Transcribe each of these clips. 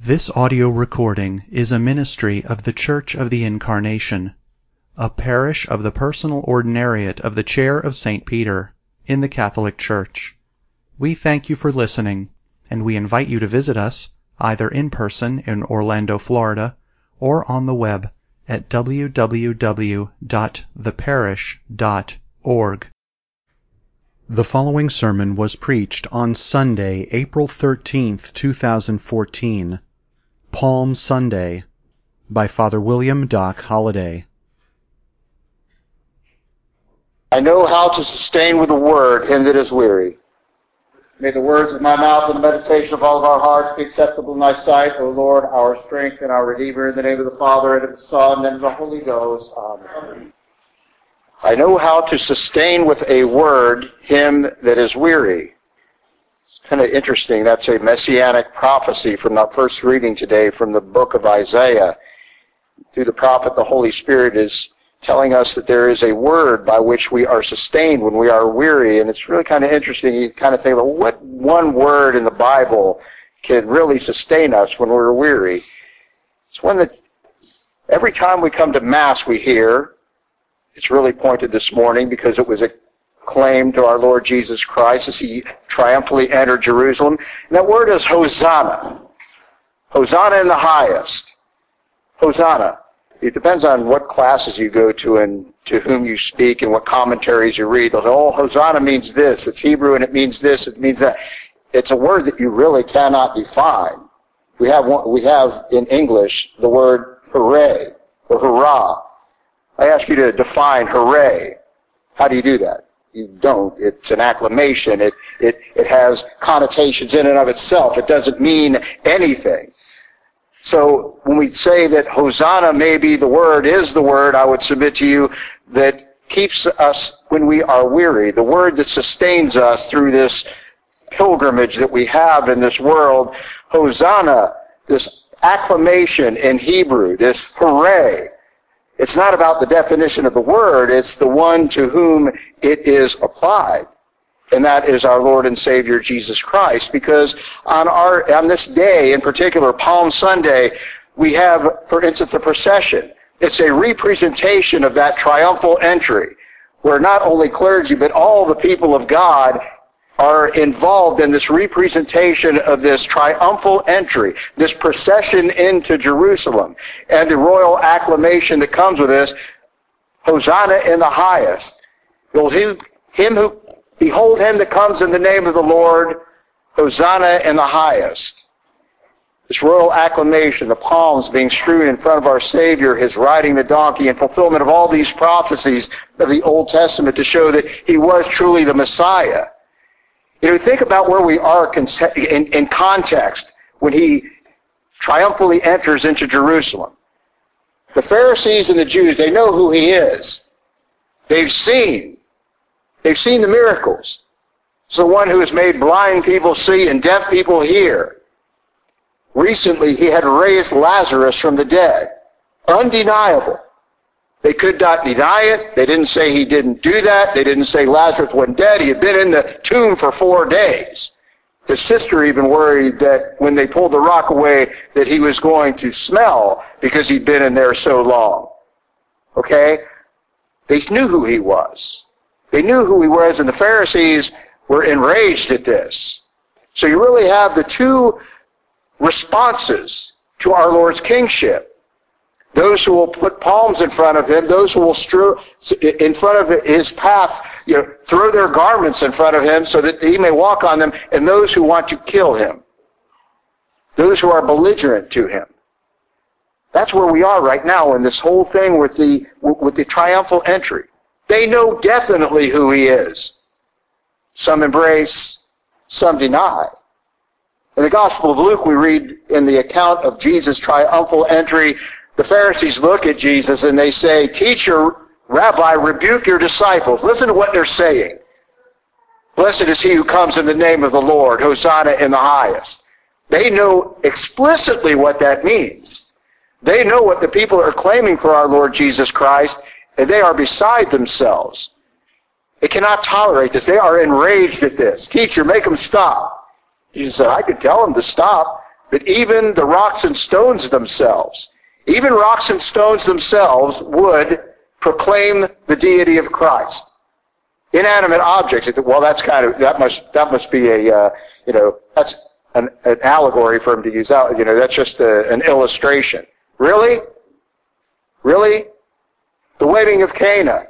This audio recording is a ministry of the Church of the Incarnation, a parish of the Personal Ordinariate of the Chair of St. Peter, in the Catholic Church. We thank you for listening, and we invite you to visit us, either in person in Orlando, Florida, or on the web at www.theparish.org. The following sermon was preached on Sunday, April 13th, 2014, Palm Sunday, by Father William Doc Holliday. I know how to sustain with the word him that is weary. May the words of my mouth and the meditation of all of our hearts be acceptable in thy sight, O Lord, our strength and our Redeemer, in the name of the Father, and of the Son, and of the Holy Ghost. Amen. I know how to sustain with a word him that is weary. It's kind of interesting. That's a messianic prophecy from our first reading today from the book of Isaiah. Through the prophet, the Holy Spirit is telling us that there is a word by which we are sustained when we are weary. And it's really kind of interesting. You kind of think, well, what one word in the Bible can really sustain us when we're weary? It's one that every time we come to Mass we hear. It's really pointed this morning because it was a claim to our Lord Jesus Christ as he triumphantly entered Jerusalem. And that word is Hosanna. Hosanna in the highest. Hosanna. It depends on what classes you go to and to whom you speak and what commentaries you read. They'll say, oh, Hosanna means this. It's Hebrew and it means this. It means that. It's a word that you really cannot define. We have in English the word hooray or hurrah. I ask you to define hooray. How do you do that? You don't. It's an acclamation. It has connotations in and of itself. It doesn't mean anything. So when we say that Hosanna may be the word, is the word, I would submit to you, that keeps us when we are weary, the word that sustains us through this pilgrimage that we have in this world. Hosanna, this acclamation in Hebrew, this hooray. It's not about the definition of the word, it's the one to whom it is applied. And that is our Lord and Savior Jesus Christ. Because on this day, in particular, Palm Sunday, we have, for instance, a procession. It's a representation of that triumphal entry, where not only clergy, but all the people of God are involved in this representation of this triumphal entry, this procession into Jerusalem, and the royal acclamation that comes with this, Hosanna in the highest. Behold him that comes in the name of the Lord, Hosanna in the highest. This royal acclamation, the palms being strewn in front of our Savior, his riding the donkey, in fulfillment of all these prophecies of the Old Testament to show that he was truly the Messiah. You know, think about where we are in context when he triumphantly enters into Jerusalem. The Pharisees and the Jews, they know who he is. They've seen the miracles. It's the one who has made blind people see and deaf people hear. Recently, he had raised Lazarus from the dead. Undeniable. They could not deny it. They didn't say he didn't do that. They didn't say Lazarus wasn't dead. He had been in the tomb for 4 days. His sister even worried that when they pulled the rock away that he was going to smell because he'd been in there so long. Okay? They knew who he was. They knew who he was, and the Pharisees were enraged at this. So you really have the two responses to our Lord's kingship. Those who will put palms in front of him, those who will strew in front of his path, throw their garments in front of him so that he may walk on them, and those who want to kill him, those who are belligerent to him. That's where we are right now in this whole thing with the triumphal entry. They know definitely who he is. Some embrace, some deny. In the Gospel of Luke, we read in the account of Jesus' triumphal entry, the Pharisees look at Jesus and they say, Teacher, Rabbi, rebuke your disciples. Listen to what they're saying. Blessed is he who comes in the name of the Lord, Hosanna in the highest. They know explicitly what that means. They know what the people are claiming for our Lord Jesus Christ, and they are beside themselves. They cannot tolerate this. They are enraged at this. Teacher, make them stop. Jesus said, I could tell them to stop. But even the rocks and stones themselves, would proclaim the deity of Christ. Inanimate objects, well, that must be that's an allegory for him to use out. That's just an illustration. Really? Really? The wedding of Cana,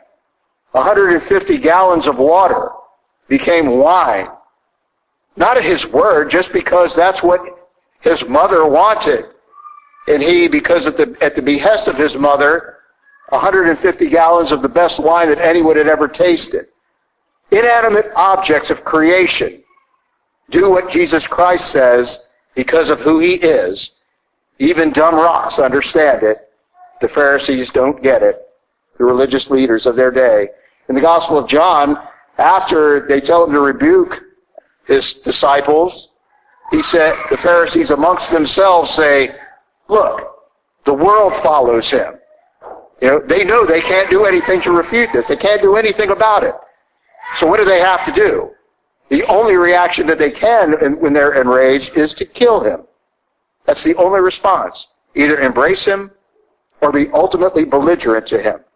150 gallons of water became wine. Not at his word, just because that's what his mother wanted. And he, because at the behest of his mother, 150 gallons of the best wine that anyone had ever tasted. Inanimate objects of creation do what Jesus Christ says because of who he is. Even dumb rocks understand it. The Pharisees don't get it. The religious leaders of their day. In the Gospel of John, after they tell him to rebuke his disciples, he said, the Pharisees amongst themselves say, look, the world follows him. They know they can't do anything to refute this. They can't do anything about it. So what do they have to do? The only reaction that they can when they're enraged is to kill him. That's the only response. Either embrace him or be ultimately belligerent to him.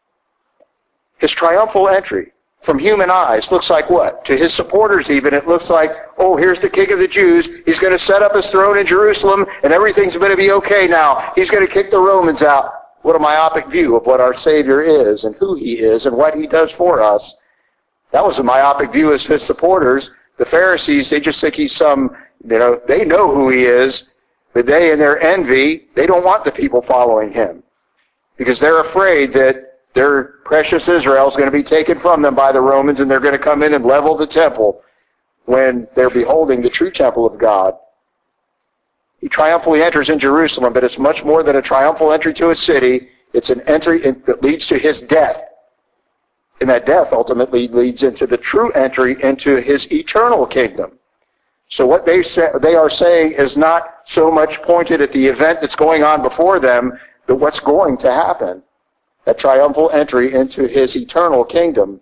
His triumphal entry from human eyes looks like what? To his supporters even, it looks like, oh, here's the King of the Jews. He's going to set up his throne in Jerusalem, and everything's going to be okay now. He's going to kick the Romans out. What a myopic view of what our Savior is and who he is and what he does for us. That was a myopic view of his supporters. The Pharisees, they just think he's some, they know who he is, but they, in their envy, they don't want the people following him because they're afraid that their precious Israel is going to be taken from them by the Romans, and they're going to come in and level the temple when they're beholding the true temple of God. He triumphally enters in Jerusalem, but it's much more than a triumphal entry to a city. It's an entry that leads to his death. And that death ultimately leads into the true entry into his eternal kingdom. So what they are saying is not so much pointed at the event that's going on before them, but what's going to happen. That triumphal entry into his eternal kingdom.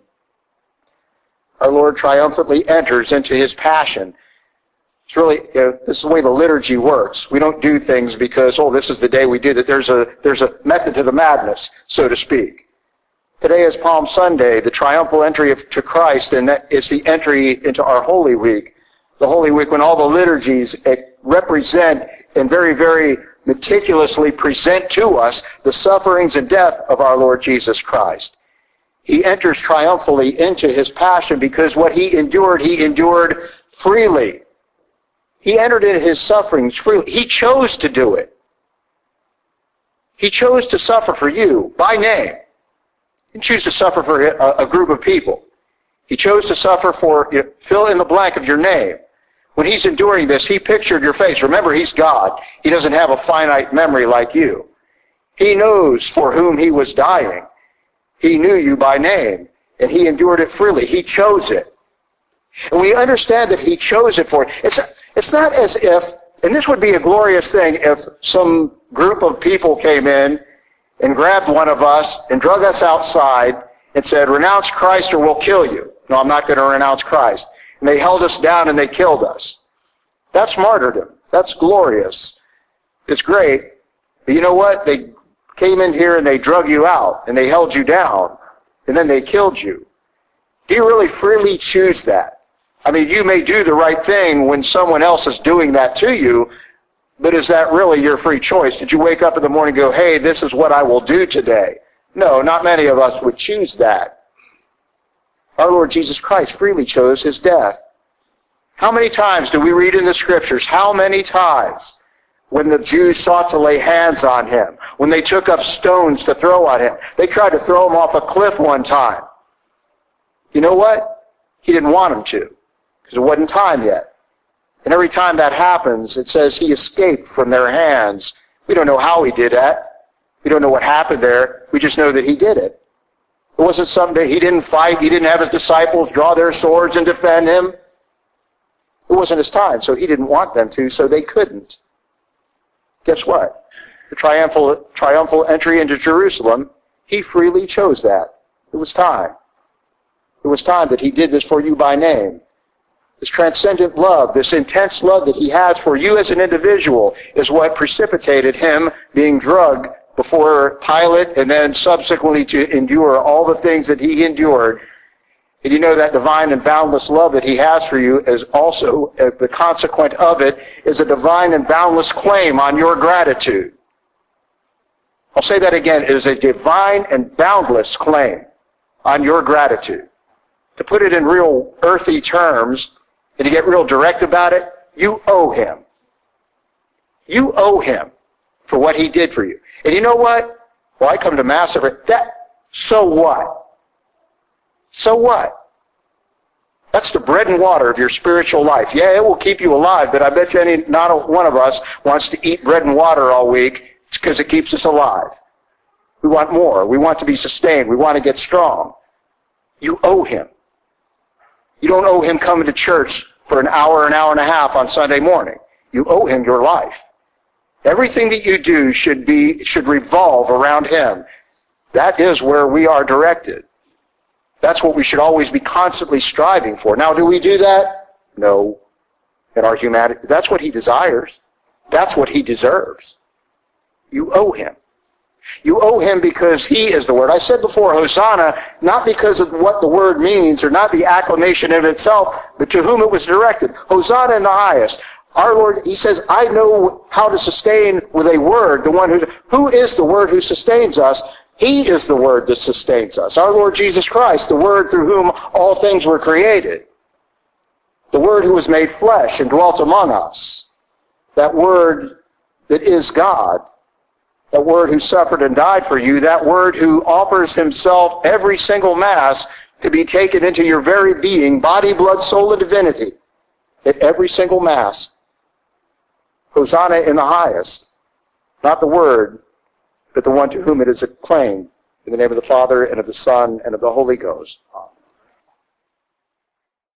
Our Lord triumphantly enters into his passion. It's really, this is the way the liturgy works. We don't do things because, this is the day we did it. There's a method to the madness, so to speak. Today is Palm Sunday, the triumphal entry to Christ, and that is the entry into our Holy Week. The Holy Week when all the liturgies represent and very, very meticulously present to us the sufferings and death of our Lord Jesus Christ. He enters triumphally into his passion because what he endured freely. He entered into his sufferings freely. He chose to do it. He chose to suffer for you by name. He didn't choose to suffer for a group of people. He chose to suffer for, fill in the blank of your name. When he's enduring this, he pictured your face. Remember, he's God. He doesn't have a finite memory like you. He knows for whom he was dying. He knew you by name, and he endured it freely. He chose it. And we understand that he chose it for it. It's not as if, and this would be a glorious thing if some group of people came in and grabbed one of us and drug us outside and said, renounce Christ or we'll kill you. No, I'm not going to renounce Christ. And they held us down and they killed us. That's martyrdom. That's glorious. It's great. But you know what? They came in here and they drug you out and they held you down and then they killed you. Do you really freely choose that? I mean, you may do the right thing when someone else is doing that to you, but is that really your free choice? Did you wake up in the morning and go, hey, this is what I will do today? No, not many of us would choose that. Our Lord Jesus Christ freely chose his death. How many times do we read in the Scriptures, how many times when the Jews sought to lay hands on him, when they took up stones to throw on him? They tried to throw him off a cliff one time. You know what? He didn't want them to, because it wasn't time yet. And every time that happens, it says he escaped from their hands. We don't know how he did that. We don't know what happened there. We just know that he did it. It wasn't someday he didn't fight. He didn't have his disciples draw their swords and defend him. It wasn't his time, so he didn't want them to, so they couldn't. Guess what? The triumphal entry into Jerusalem, he freely chose that. It was time. It was time that he did this for you by name. This transcendent love, this intense love that he has for you as an individual is what precipitated him being drugged before Pilate and then subsequently to endure all the things that he endured. And you know that divine and boundless love that he has for you is also, the consequent of it, is a divine and boundless claim on your gratitude. I'll say that again. It is a divine and boundless claim on your gratitude. To put it in real earthy terms, and to get real direct about it, you owe him. You owe him for what he did for you. And you know what? Well, I come to Mass every that. So what? So what? That's the bread and water of your spiritual life. Yeah, it will keep you alive, but I bet you not one of us wants to eat bread and water all week. It's because it keeps us alive. We want more. We want to be sustained. We want to get strong. You owe him. You don't owe him coming to church for an hour and a half on Sunday morning. You owe him your life. Everything that you do should revolve around him. That is where we are directed. That's what we should always be constantly striving for. Now, do we do that? No. In our humanity, that's what he desires. That's what he deserves. You owe him. You owe him because he is the Word. I said before, Hosanna, not because of what the word means or not the acclamation in itself, but to whom it was directed. Hosanna in the highest. Our Lord, he says, I know how to sustain with a word the one who is the Word who sustains us. He is the Word that sustains us. Our Lord Jesus Christ, the Word through whom all things were created. The Word who was made flesh and dwelt among us. That Word that is God. That Word who suffered and died for you. That Word who offers himself every single Mass to be taken into your very being, body, blood, soul, and divinity. At every single Mass. Hosanna in the highest. Not the Word, but the one to whom it is acclaimed. In the name of the Father, and of the Son, and of the Holy Ghost. Amen.